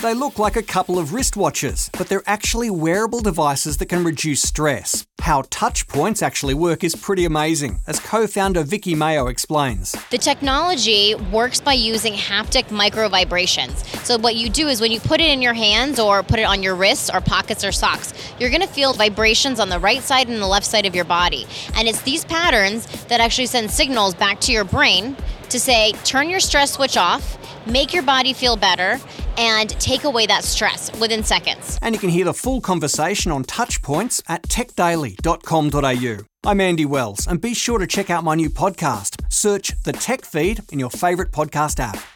They look like a couple of wristwatches, but they're actually wearable devices that can reduce stress. How touch points actually work is pretty amazing, as co-founder Vicky Mayo explains. The technology works by using haptic micro vibrations. So what you do is when you put it in your hands or put it on your wrists or pockets or socks, you're going to feel vibrations on the right side and the left side of your body. And it's these patterns that actually send signals back to your brain to say, turn your stress switch off, make your body feel better, and take away that stress within seconds. And you can hear the full conversation on Touchpoints at techdaily.com.au. I'm Andy Wells, and be sure to check out my new podcast. Search The Tech Feed in your favourite podcast app.